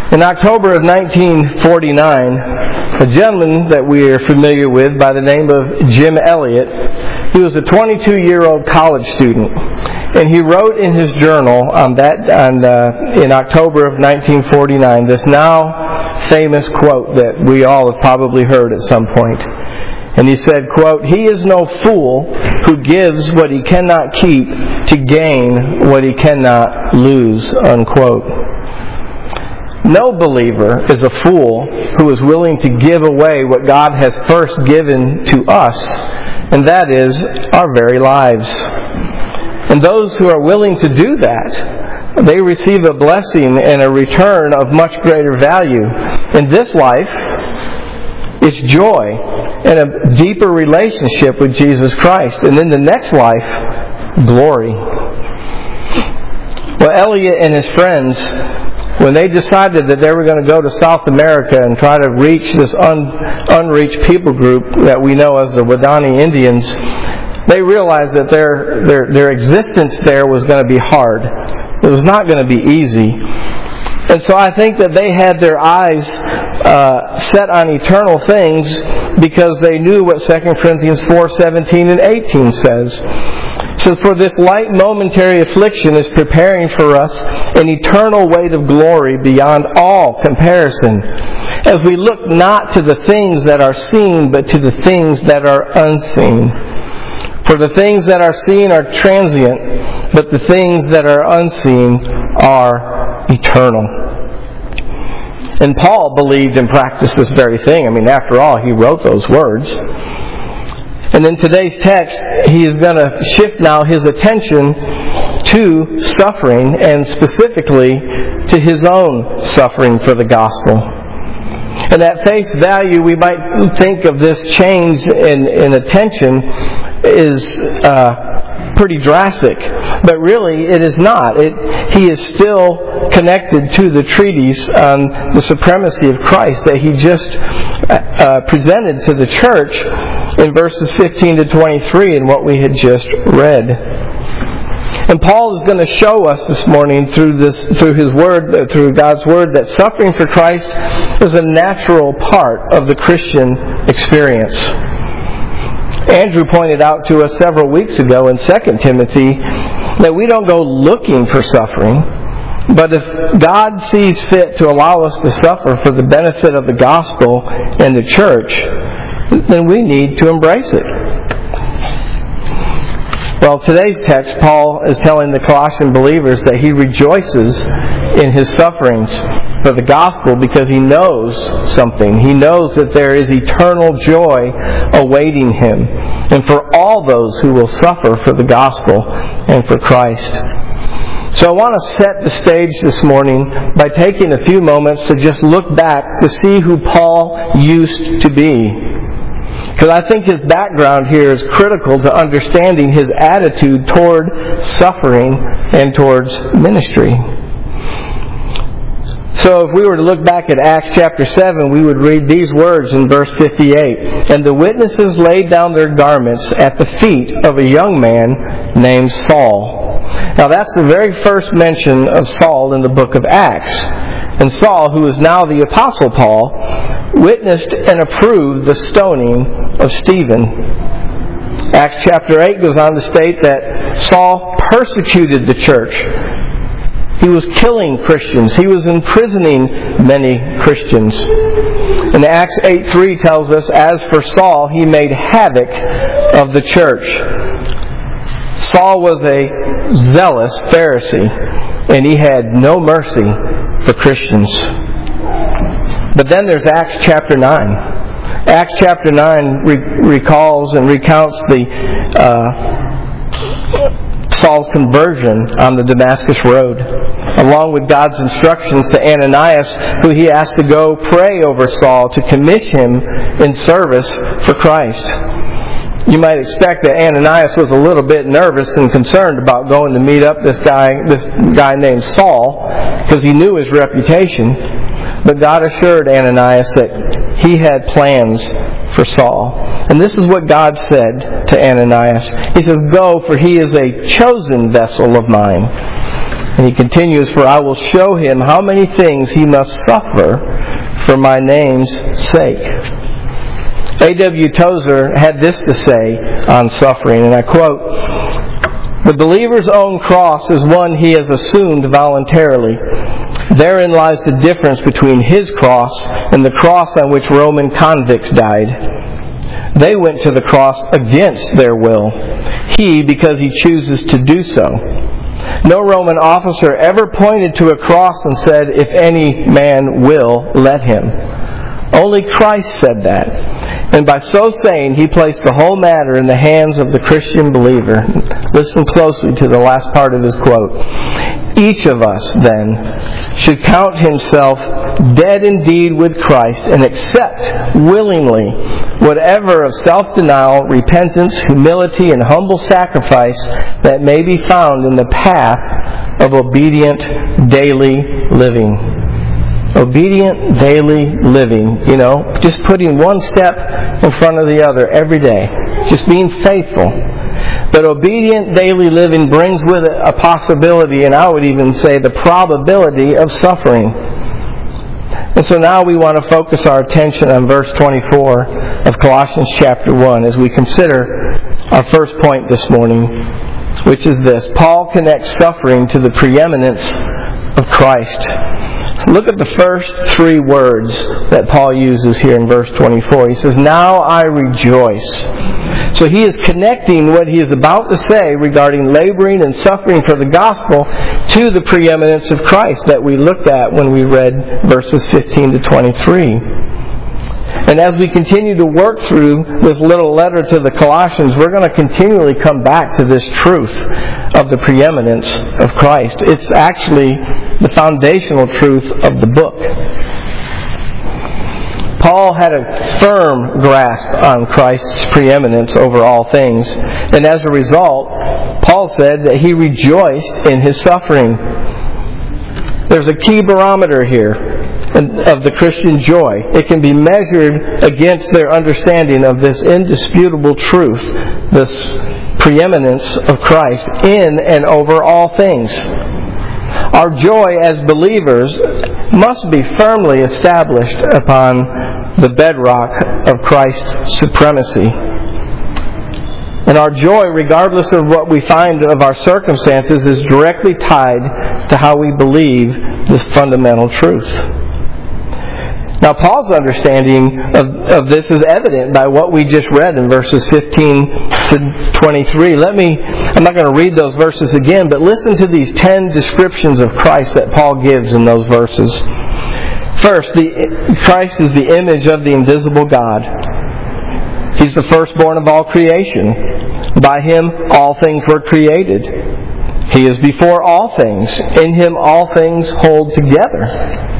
In October of 1949, a gentleman that we are familiar with by the name of Jim Elliot, he was a 22-year-old college student, and he wrote in his journal in October of 1949 this now famous quote that we all have probably heard at some point. And he said, quote, "He is no fool who gives what he cannot keep to gain what he cannot lose," unquote. No believer is a fool who is willing to give away what God has first given to us, and that is our very lives. And those who are willing to do that, they receive a blessing and a return of much greater value. In this life, it's joy and a deeper relationship with Jesus Christ. And in the next life, glory. Well, Elliot and his friends, when they decided that they were going to go to South America and try to reach this unreached people group that we know as the Waodani Indians, they realized that their existence there was going to be hard. It was not going to be easy. And so I think that they had their eyes set on eternal things because they knew what 2 Corinthians 4:17 and 18 says. It says, "For this light momentary affliction is preparing for us an eternal weight of glory beyond all comparison, as we look not to the things that are seen, but to the things that are unseen. For the things that are seen are transient, but the things that are unseen are eternal." And Paul believed and practiced this very thing. I mean, after all, he wrote those words. And in today's text, he is going to shift now his attention to suffering, and specifically to his own suffering for the gospel. And at face value, we might think of this change in attention is pretty drastic, but really it is not. He is still connected to the treatise on the supremacy of Christ that he just presented to the church in verses 15 to 23 in what we had just read. And Paul is going to show us this morning through his word, through God's word, that suffering for Christ is a natural part of the Christian experience. Andrew pointed out to us several weeks ago in 2 Timothy that we don't go looking for suffering, but if God sees fit to allow us to suffer for the benefit of the gospel and the church, then we need to embrace it. Well, today's text, Paul is telling the Colossian believers that he rejoices in his sufferings for the gospel because he knows something. He knows that there is eternal joy awaiting him, and for all those who will suffer for the gospel and for Christ. So I want to set the stage this morning by taking a few moments to just look back to see who Paul used to be. Because I think his background here is critical to understanding his attitude toward suffering and towards ministry. So if we were to look back at Acts chapter 7, we would read these words in verse 58. "And the witnesses laid down their garments at the feet of a young man named Saul." Now that's the very first mention of Saul in the book of Acts. And Saul, who is now the Apostle Paul, witnessed and approved the stoning of Stephen. Acts chapter 8 goes on to state that Saul persecuted the church. He was killing Christians. He was imprisoning many Christians. And Acts 8:3 tells us, "As for Saul, he made havoc of the church." Saul was a zealous Pharisee, and he had no mercy for Christians. But then there's Acts chapter 9. Acts chapter 9 recalls and recounts Saul's conversion on the Damascus Road, along with God's instructions to Ananias, who he asked to go pray over Saul to commission him in service for Christ. You might expect that Ananias was a little bit nervous and concerned about going to meet up this guy named Saul, because he knew his reputation. But God assured Ananias that he had plans for Saul. And this is what God said to Ananias. He says, "Go, for he is a chosen vessel of mine, And he continues, "For I will show him how many things he must suffer for my name's sake." A.W. Tozer had this to say on suffering, and I quote, "The believer's own cross is one he has assumed voluntarily. Therein lies the difference between his cross and the cross on which Roman convicts died. They went to the cross against their will. He, because he chooses to do so. No Roman officer ever pointed to a cross and said, 'If any man will, let him.' Only Christ said that. And by so saying, he placed the whole matter in the hands of the Christian believer." Listen closely to the last part of his quote. "Each of us, then, should count himself dead indeed with Christ and accept willingly whatever of self-denial, repentance, humility, and humble sacrifice that may be found in the path of obedient daily living." Obedient daily living, just putting one step in front of the other every day, just being faithful. But obedient daily living brings with it a possibility, and I would even say the probability of suffering. And so now we want to focus our attention on verse 24 of Colossians chapter 1 as we consider our first point this morning, which is this: Paul connects suffering to the preeminence of Christ. Look at the first three words that Paul uses here in verse 24. He says, "Now I rejoice." So he is connecting what he is about to say regarding laboring and suffering for the gospel to the preeminence of Christ that we looked at when we read verses 15 to 23. And as we continue to work through this little letter to the Colossians, we're going to continually come back to this truth of the preeminence of Christ. It's actually the foundational truth of the book. Paul had a firm grasp on Christ's preeminence over all things. And as a result, Paul said that he rejoiced in his suffering. There's a key barometer here of the Christian joy. It can be measured against their understanding of this indisputable truth, this preeminence of Christ in and over all things. Our joy as believers must be firmly established upon the bedrock of Christ's supremacy. And our joy, regardless of what we find of our circumstances, is directly tied to how we believe this fundamental truth. Now, Paul's understanding of this is evident by what we just read in verses 15 to 23. I'm not going to read those verses again, but listen to these 10 descriptions of Christ that Paul gives in those verses. First, Christ is the image of the invisible God. He's the firstborn of all creation. By Him all things were created. He is before all things. In Him all things hold together.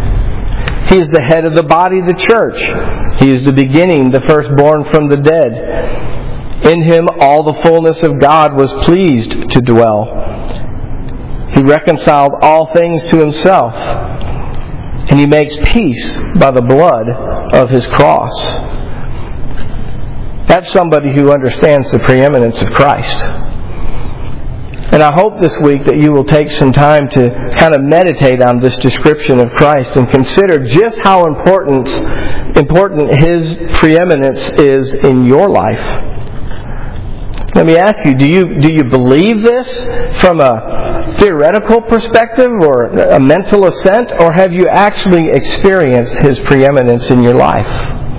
He is the head of the body, the church. He is the beginning, the firstborn from the dead. In Him all the fullness of God was pleased to dwell. He reconciled all things to Himself. And He makes peace by the blood of His cross. That's somebody who understands the preeminence of Christ. And I hope this week that you will take some time to kind of meditate on this description of Christ and consider just how important His preeminence is in your life. Let me ask you, do you believe this from a theoretical perspective or a mental assent, or have you actually experienced His preeminence in your life?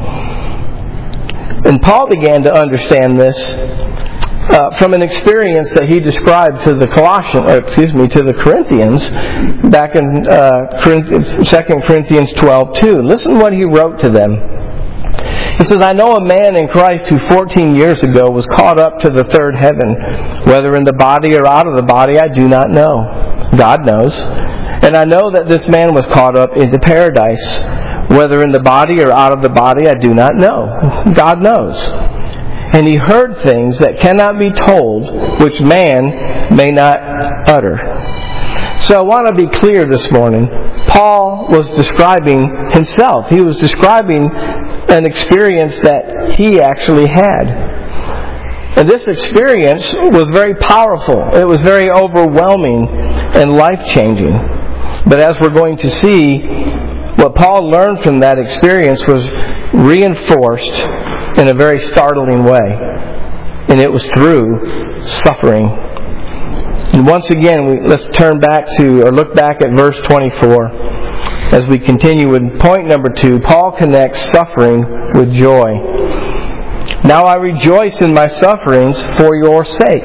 And Paul began to understand this from an experience that he described to the Corinthians back in 2 Corinthians 12:2. Listen what he wrote to them. He says, "I know a man in Christ who 14 years ago was caught up to the third heaven. Whether in the body or out of the body, I do not know. God knows. And I know that this man was caught up into paradise. Whether in the body or out of the body, I do not know. God knows. And he heard things that cannot be told, which man may not utter." So I want to be clear this morning. Paul was describing himself. He was describing an experience that he actually had. And this experience was very powerful. It was very overwhelming and life-changing. But as we're going to see, what Paul learned from that experience was reinforced in a very startling way. And it was through suffering. And once again, let's turn back to, or look back at verse 24. As we continue with point number 2, Paul connects suffering with joy. Now I rejoice in my sufferings for your sake.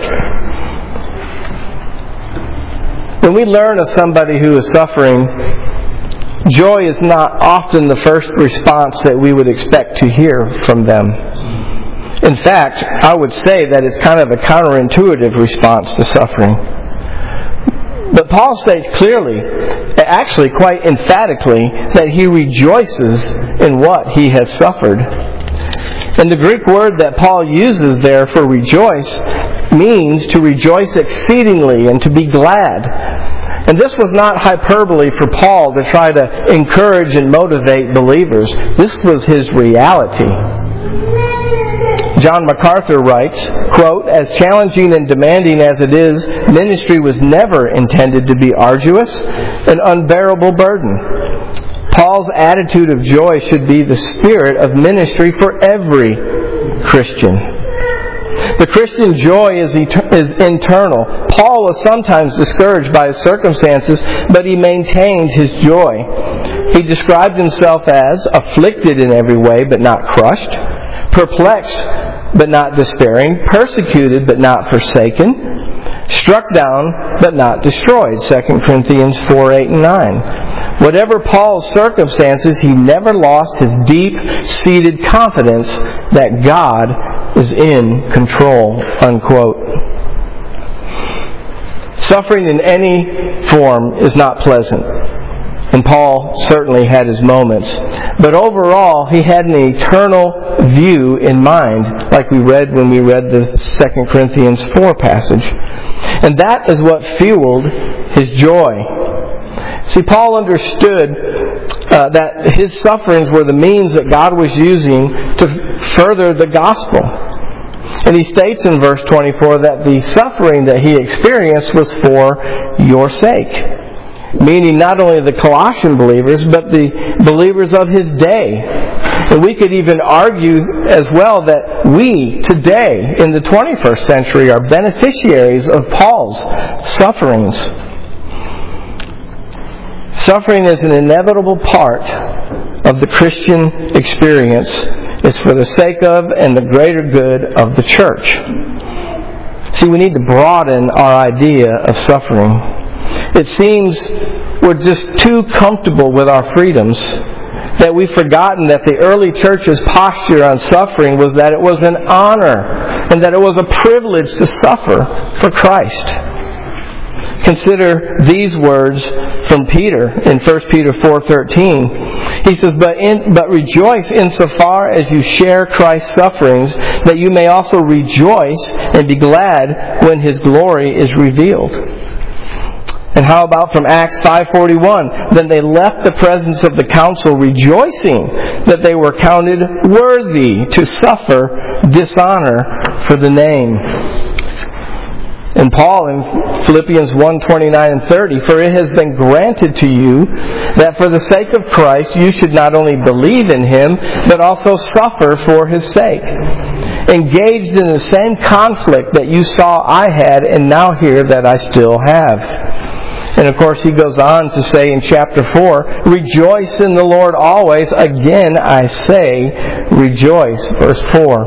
When we learn of somebody who is suffering, joy is not often the first response that we would expect to hear from them. In fact, I would say that it's kind of a counterintuitive response to suffering. But Paul states clearly, actually quite emphatically, that he rejoices in what he has suffered. And the Greek word that Paul uses there for rejoice means to rejoice exceedingly and to be glad. And this was not hyperbole for Paul to try to encourage and motivate believers. This was his reality. John MacArthur writes, quote, "As challenging and demanding as it is, ministry was never intended to be arduous, an unbearable burden. Paul's attitude of joy should be the spirit of ministry for every Christian." The Christian joy is internal. Paul was sometimes discouraged by his circumstances, but he maintained his joy. He described himself as afflicted in every way, but not crushed, perplexed, but not despairing, persecuted, but not forsaken, struck down, but not destroyed. 2 Corinthians 4, 8, and 9. Whatever Paul's circumstances, he never lost his deep-seated confidence that God is in control, unquote. Suffering in any form is not pleasant. And Paul certainly had his moments. But overall, he had an eternal view in mind, like we read when we read the 2 Corinthians 4 passage. And that is what fueled his joy. See, Paul understood that his sufferings were the means that God was using to further the gospel. And he states in verse 24 that the suffering that he experienced was for your sake. Meaning not only the Colossian believers, but the believers of his day. And we could even argue as well that we today, in the 21st century, are beneficiaries of Paul's sufferings. Suffering is an inevitable part of the Christian experience. It's for the sake of and the greater good of the church. See, we need to broaden our idea of suffering. It seems we're just too comfortable with our freedoms that we've forgotten that the early church's posture on suffering was that it was an honor and that it was a privilege to suffer for Christ. Consider these words from Peter in 1 Peter 4:13. He says, But rejoice insofar as you share Christ's sufferings, that you may also rejoice and be glad when His glory is revealed. And how about from Acts 5:41? Then they left the presence of the council rejoicing that they were counted worthy to suffer dishonor for the name. And Paul in Philippians 1:29 and 30, for it has been granted to you that for the sake of Christ you should not only believe in Him, but also suffer for His sake. Engaged in the same conflict that you saw I had and now hear that I still have. And of course he goes on to say in chapter 4, rejoice in the Lord always. Again I say, rejoice. Verse 4.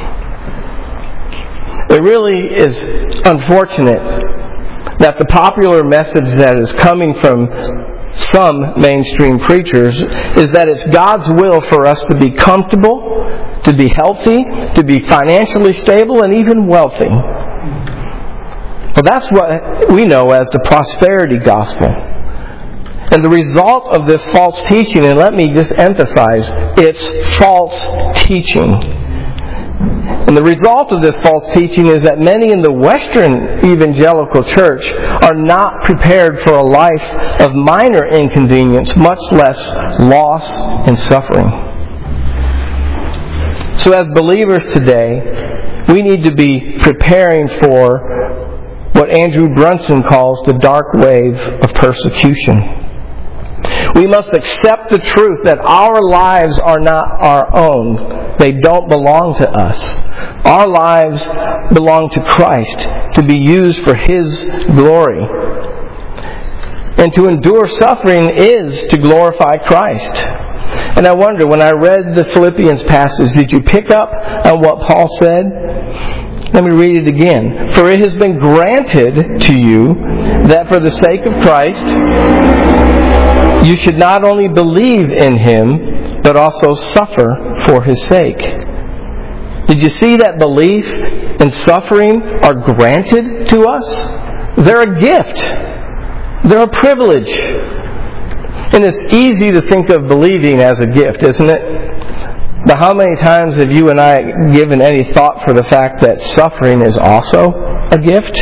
It really is unfortunate that the popular message that is coming from some mainstream preachers is that it's God's will for us to be comfortable, to be healthy, to be financially stable, and even wealthy. Well, that's what we know as the prosperity gospel. And the result of this false teaching, and let me just emphasize, it's false teaching. And the result of this false teaching is that many in the Western evangelical church are not prepared for a life of minor inconvenience, much less loss and suffering. So as believers today, we need to be preparing for what Andrew Brunson calls the dark wave of persecution. We must accept the truth that our lives are not our own. They don't belong to us. Our lives belong to Christ to be used for His glory. And to endure suffering is to glorify Christ. And I wonder, when I read the Philippians passage, did you pick up on what Paul said? Let me read it again. For it has been granted to you that for the sake of Christ, you should not only believe in Him, but also suffer for His sake. Did you see that belief and suffering are granted to us? They're a gift. They're a privilege. And it's easy to think of believing as a gift, isn't it? But how many times have you and I given any thought for the fact that suffering is also a gift?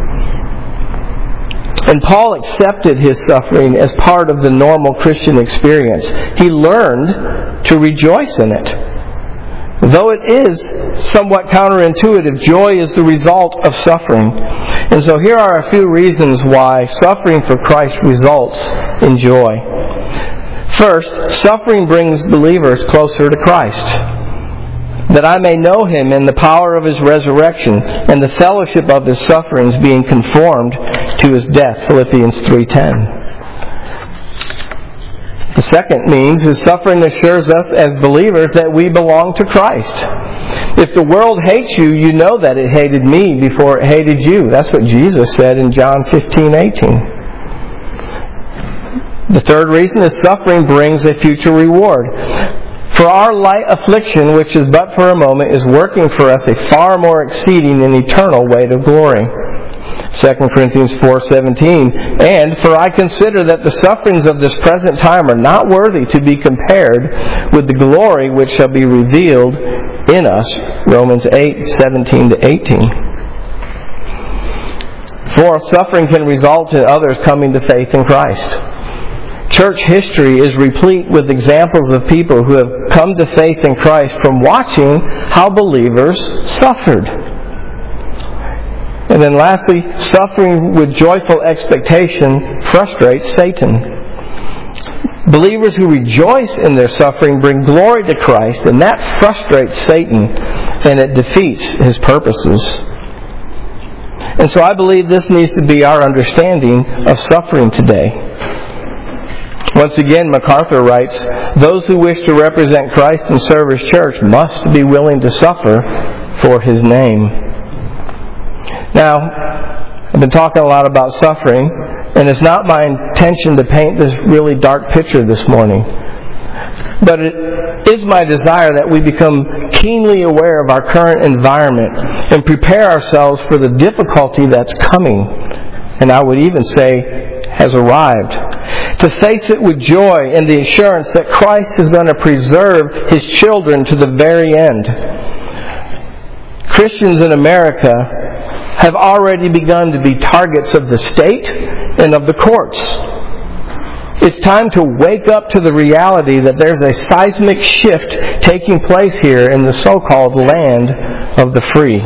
And Paul accepted his suffering as part of the normal Christian experience. He learned to rejoice in it. Though it is somewhat counterintuitive, joy is the result of suffering. And so here are a few reasons why suffering for Christ results in joy. First, suffering brings believers closer to Christ, that I may know Him in the power of His resurrection and the fellowship of His sufferings, being conformed to His death, Philippians 3:10. The second means is suffering assures us as believers that we belong to Christ. If the world hates you, you know that it hated me before it hated you. That's what Jesus said in John 15:18. The third reason is suffering brings a future reward. For our light affliction, which is but for a moment, is working for us a far more exceeding and eternal weight of glory. 2 Corinthians 4:17. And for I consider that the sufferings of this present time are not worthy to be compared with the glory which shall be revealed in us. Romans 8:17-18. For suffering can result in others coming to faith in Christ. Church history is replete with examples of people who have come to faith in Christ from watching how believers suffered. And then lastly, suffering with joyful expectation frustrates Satan. Believers who rejoice in their suffering bring glory to Christ, and that frustrates Satan, and it defeats his purposes. And so I believe this needs to be our understanding of suffering today. Once again, MacArthur writes, those who wish to represent Christ and serve His church must be willing to suffer for His name. Now, I've been talking a lot about suffering, and it's not my intention to paint this really dark picture this morning. But it is my desire that we become keenly aware of our current environment and prepare ourselves for the difficulty that's coming, and I would even say has arrived. To face it with joy and the assurance that Christ is going to preserve His children to the very end. Christians in America have already begun to be targets of the state and of the courts. It's time to wake up to the reality that there's a seismic shift taking place here in the so-called land of the free.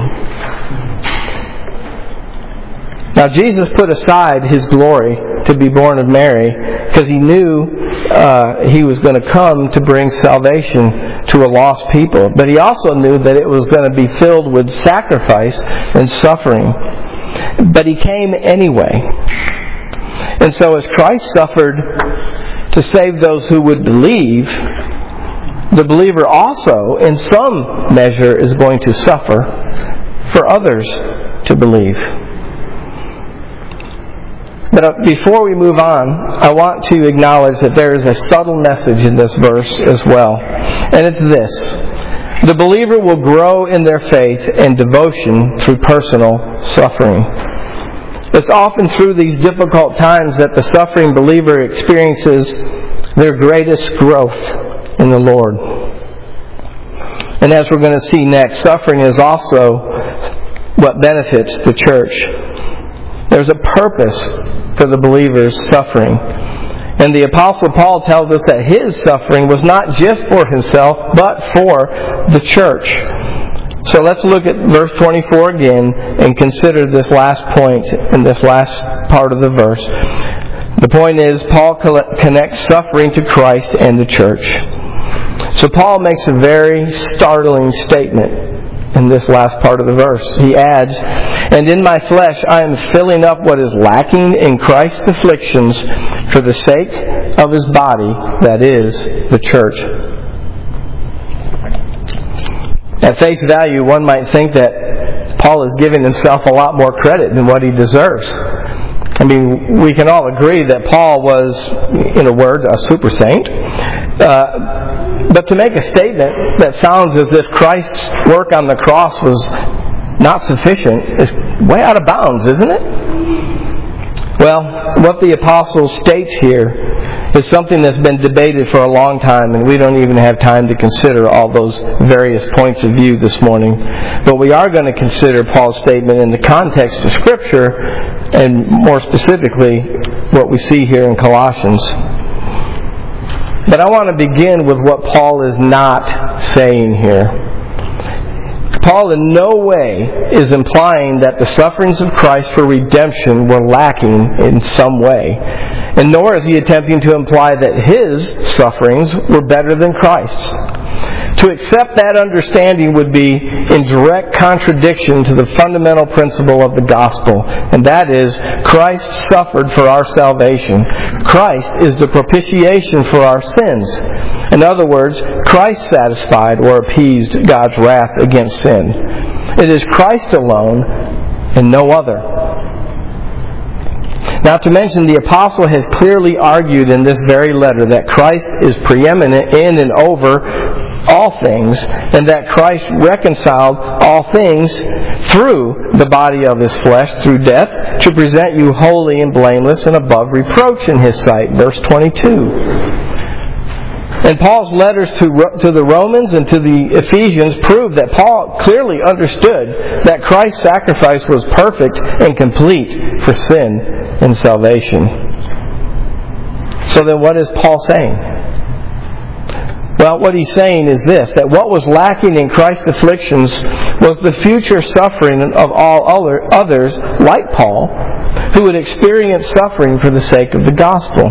Now, Jesus put aside His glory to be born of Mary because He knew He was going to come to bring salvation to a lost people. But He also knew that it was going to be filled with sacrifice and suffering. But He came anyway. And so as Christ suffered to save those who would believe, the believer also, in some measure, is going to suffer for others to believe. But before we move on, I want to acknowledge that there is a subtle message in this verse as well. And it's this. The believer will grow in their faith and devotion through personal suffering. It's often through these difficult times that the suffering believer experiences their greatest growth in the Lord. And as we're going to see next, suffering is also what benefits the church. There's a purpose for the believer's suffering. And the Apostle Paul tells us that his suffering was not just for himself, but for the church. So let's look at verse 24 again and consider this last point in this last part of the verse. The point is, Paul connects suffering to Christ and the church. So Paul makes a very startling statement in this last part of the verse. He adds, "And in my flesh I am filling up what is lacking in Christ's afflictions for the sake of His body, that is, the church." At face value, one might think that Paul is giving himself a lot more credit than what he deserves. I mean, we can all agree that Paul was, in a word, a super saint. But to make a statement that sounds as if Christ's work on the cross was not sufficient is way out of bounds, isn't it? Well, what the apostle states here is something that's been debated for a long time, and we don't even have time to consider all those various points of view this morning. But we are going to consider Paul's statement in the context of Scripture, and more specifically, what we see here in Colossians. But I want to begin with what Paul is not saying here. Paul in no way is implying that the sufferings of Christ for redemption were lacking in some way. And nor is he attempting to imply that his sufferings were better than Christ's. To accept that understanding would be in direct contradiction to the fundamental principle of the gospel, and that is, Christ suffered for our salvation. Christ is the propitiation for our sins. In other words, Christ satisfied or appeased God's wrath against sin. It is Christ alone and no other. Now, to mention, the apostle has clearly argued in this very letter that Christ is preeminent in and over all things, and that Christ reconciled all things through the body of His flesh, through death, to present you holy and blameless and above reproach in His sight. Verse 22. And Paul's letters to the Romans and to the Ephesians prove that Paul clearly understood that Christ's sacrifice was perfect and complete for sin and salvation. So then what is Paul saying? Well, what he's saying is this, that what was lacking in Christ's afflictions was the future suffering of all others, like Paul, who would experience suffering for the sake of the gospel.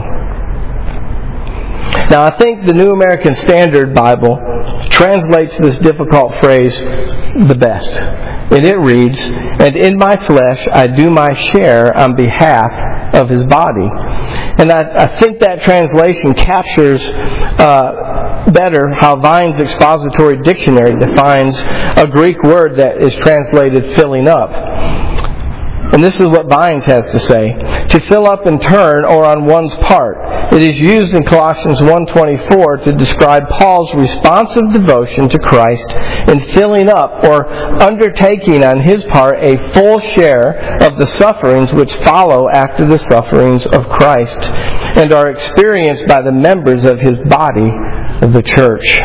Now, I think the New American Standard Bible translates this difficult phrase the best. And it reads, "And in my flesh I do my share on behalf of His body." And I think that translation captures better how Vine's Expository Dictionary defines a Greek word that is translated filling up. And this is what Vines has to say. To fill up in turn or on one's part. It is used in Colossians 1:24 to describe Paul's responsive devotion to Christ in filling up or undertaking on his part a full share of the sufferings which follow after the sufferings of Christ and are experienced by the members of His body, of the church.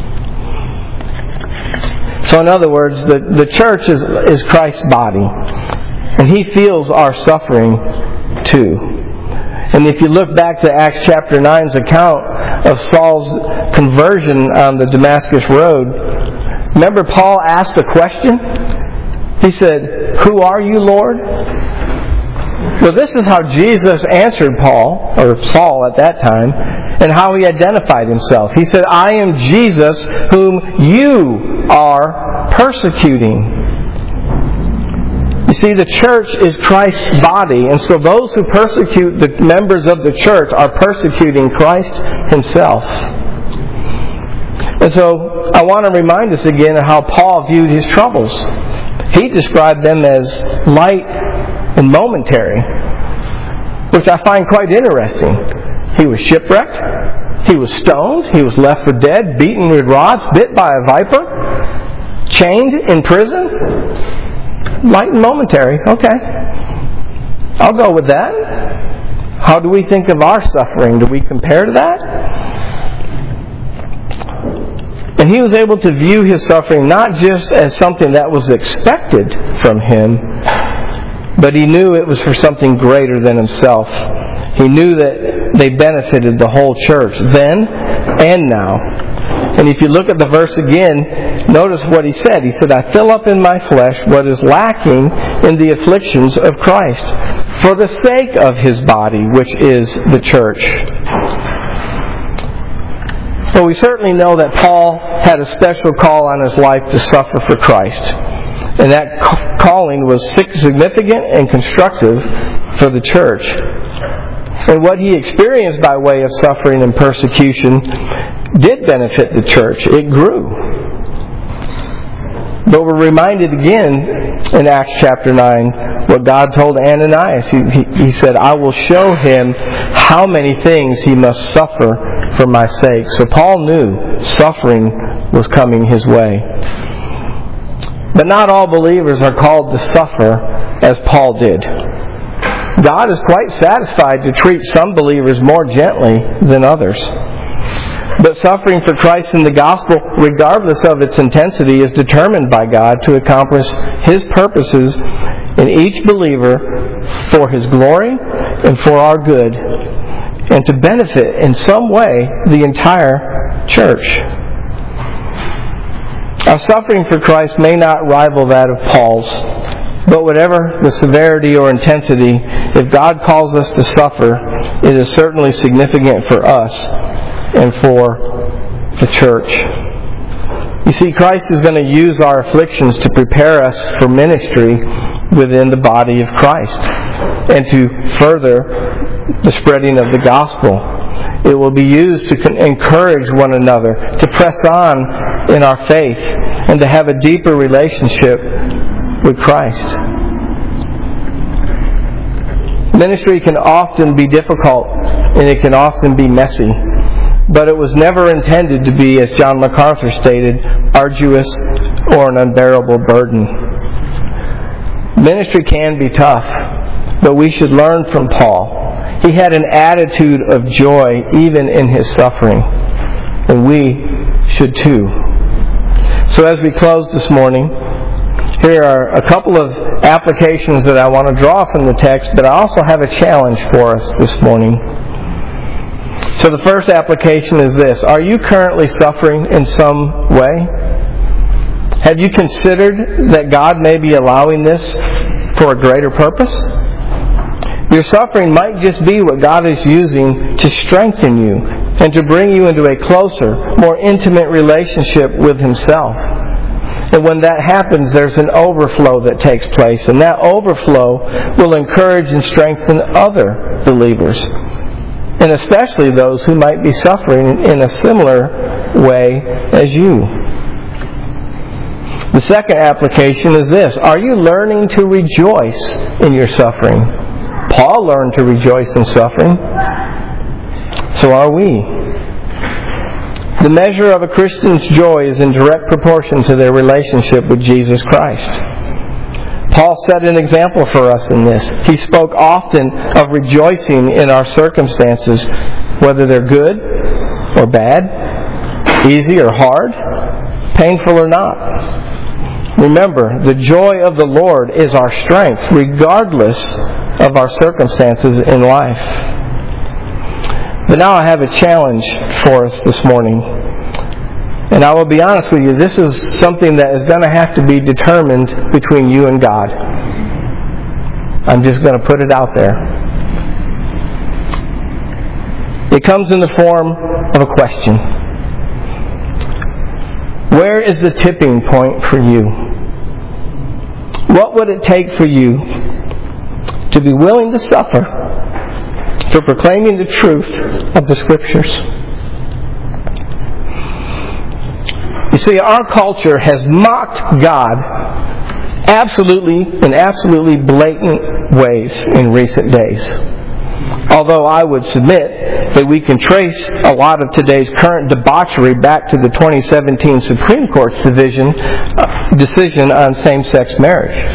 So in other words, the church is Christ's body. And He feels our suffering too. And if you look back to Acts chapter 9's account of Saul's conversion on the Damascus road, remember Paul asked a question? He said, "Who are you, Lord?" Well, this is how Jesus answered Paul, or Saul at that time, and how He identified Himself. He said, "I am Jesus whom you are persecuting." You see, the church is Christ's body, and so those who persecute the members of the church are persecuting Christ Himself. And so I want to remind us again of how Paul viewed his troubles. He described them as light and momentary, which I find quite interesting. He was shipwrecked, he was stoned, he was left for dead, beaten with rods, bit by a viper, chained in prison. Light and momentary, okay. I'll go with that. How do we think of our suffering? Do we compare to that? And he was able to view his suffering not just as something that was expected from him, but he knew it was for something greater than himself. He knew that they benefited the whole church then and now. And if you look at the verse again, notice what he said. He said, I fill up in my flesh what is lacking in the afflictions of Christ, for the sake of His body, which is the church. Well, we certainly know that Paul had a special call on his life to suffer for Christ. And that calling was significant and constructive for the church. And what he experienced by way of suffering and persecution did benefit the church. It grew. But we're reminded again in Acts chapter 9 what God told Ananias. He said, I will show him how many things he must suffer for my sake. So Paul knew suffering was coming his way. But not all believers are called to suffer as Paul did. God is quite satisfied to treat some believers more gently than others. But suffering for Christ in the gospel, regardless of its intensity, is determined by God to accomplish His purposes in each believer for His glory and for our good, and to benefit in some way the entire church. Our suffering for Christ may not rival that of Paul's, but whatever the severity or intensity, if God calls us to suffer, it is certainly significant for us and for the church. You see, Christ is going to use our afflictions to prepare us for ministry within the body of Christ and to further the spreading of the gospel. It will be used to encourage one another, to press on in our faith, and to have a deeper relationship with Christ. Ministry can often be difficult and it can often be messy, but it was never intended to be, as John MacArthur stated, arduous or an unbearable burden. Ministry can be tough, but we should learn from Paul. He had an attitude of joy even in his suffering, and we should too. So as we close this morning, here are a couple of applications that I want to draw from the text, but I also have a challenge for us this morning. So the first application is this. Are you currently suffering in some way? Have you considered that God may be allowing this for a greater purpose? Your suffering might just be what God is using to strengthen you and to bring you into a closer, more intimate relationship with Himself. And when that happens, there's an overflow that takes place. And that overflow will encourage and strengthen other believers. And especially those who might be suffering in a similar way as you. The second application is this. Are you learning to rejoice in your suffering? Paul learned to rejoice in suffering. So are we. The measure of a Christian's joy is in direct proportion to their relationship with Jesus Christ. Paul set an example for us in this. He spoke often of rejoicing in our circumstances, whether they're good or bad, easy or hard, painful or not. Remember, the joy of the Lord is our strength, regardless of our circumstances in life. But now I have a challenge for us this morning. And I will be honest with you, this is something that is going to have to be determined between you and God. I'm just going to put it out there. It comes in the form of a question. Where is the tipping point for you? What would it take for you to be willing to suffer for proclaiming the truth of the Scriptures? You see, our culture has mocked God in absolutely blatant ways in recent days. Although I would submit that we can trace a lot of today's current debauchery back to the 2017 Supreme Court's decision on same-sex marriage.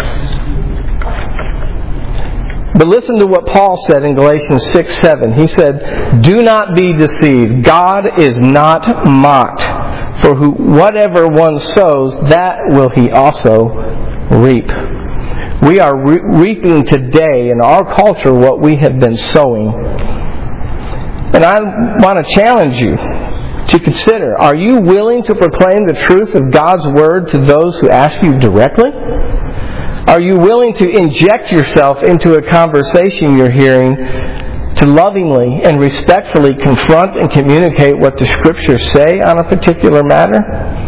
But listen to what Paul said in Galatians 6:7. He said, "Do not be deceived. God is not mocked. For whatever one sows, that will he also reap." We are reaping today in our culture what we have been sowing. And I want to challenge you. to consider. Are you willing to proclaim the truth of God's Word to those who ask you directly? Are you willing to inject yourself into a conversation you're hearing to lovingly and respectfully confront and communicate what the Scriptures say on a particular matter?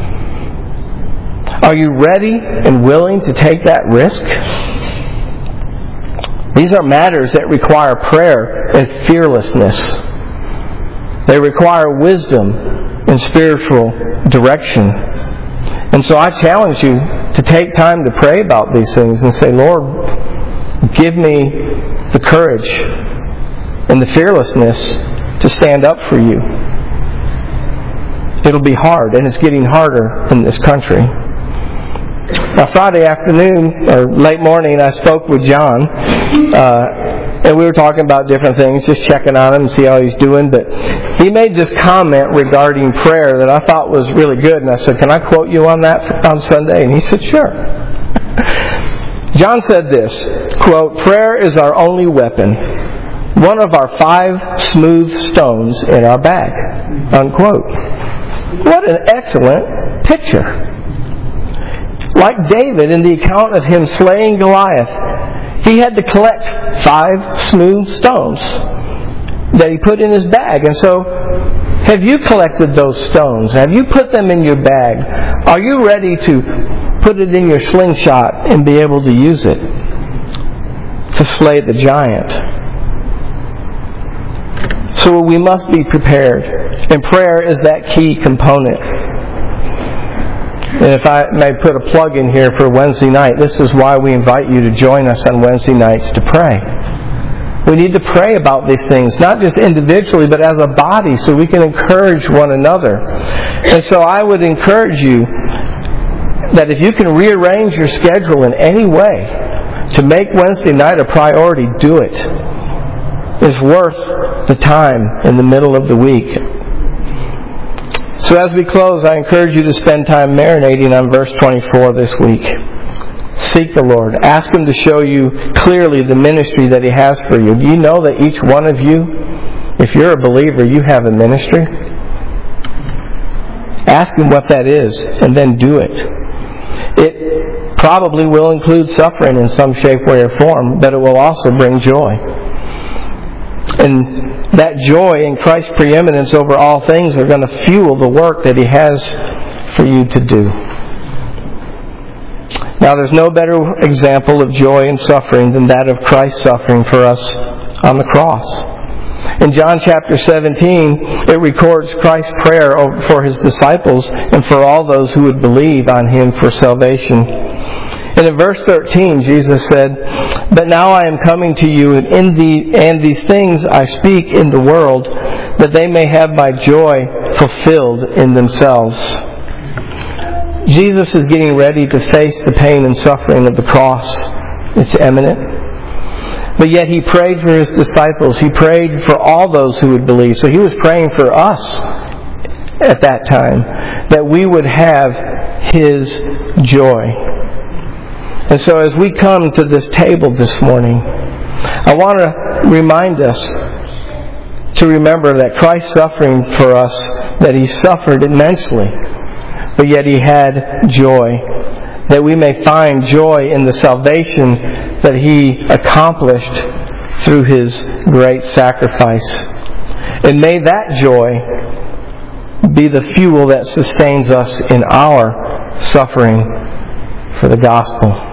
Are you ready and willing to take that risk? These are matters that require prayer and fearlessness. They require wisdom and spiritual direction. And so I challenge you to take time to pray about these things and say, Lord, give me the courage and the fearlessness to stand up for you. It'll be hard, and it's getting harder in this country. Now, Friday afternoon, or late morning, I spoke with John, and we were talking about different things, just checking on him and see how he's doing. But he made this comment regarding prayer that I thought was really good, and I said, can I quote you on that on Sunday? And he said, sure. John said this, quote, prayer is our only weapon, one of our 5 smooth stones in our bag, unquote. What an excellent picture. Like David in the account of him slaying Goliath, he had to collect 5 smooth stones that he put in his bag. And so, have you collected those stones? Have you put them in your bag? Are you ready to put it in your slingshot and be able to use it to slay the giant? So we must be prepared. And prayer is that key component. And if I may put a plug in here for Wednesday night, this is why we invite you to join us on Wednesday nights to pray. We need to pray about these things, not just individually, but as a body, so we can encourage one another. And so I would encourage you that if you can rearrange your schedule in any way to make Wednesday night a priority, do it. It's worth the time in the middle of the week. So as we close, I encourage you to spend time marinating on verse 24 this week. Seek the Lord. Ask Him to show you clearly the ministry that He has for you. Do you know that each one of you, if you're a believer, you have a ministry? Ask Him what that is, and then do it. It probably will include suffering in some shape, way, or form, but it will also bring joy. And that joy in Christ's preeminence over all things are going to fuel the work that He has for you to do. Now, there's no better example of joy and suffering than that of Christ's suffering for us on the cross. In John chapter 17, it records Christ's prayer for His disciples and for all those who would believe on Him for salvation. And in verse 13, Jesus said, "But now I am coming to you, and these things I speak in the world, that they may have my joy fulfilled in themselves." Jesus is getting ready to face the pain and suffering of the cross. It's imminent. But yet He prayed for His disciples. He prayed for all those who would believe. So He was praying for us at that time, that we would have His joy. And so as we come to this table this morning, I want to remind us to remember that Christ's suffering for us, that He suffered immensely, but yet He had joy, that we may find joy in the salvation that He accomplished through His great sacrifice. And may that joy be the fuel that sustains us in our suffering for the gospel.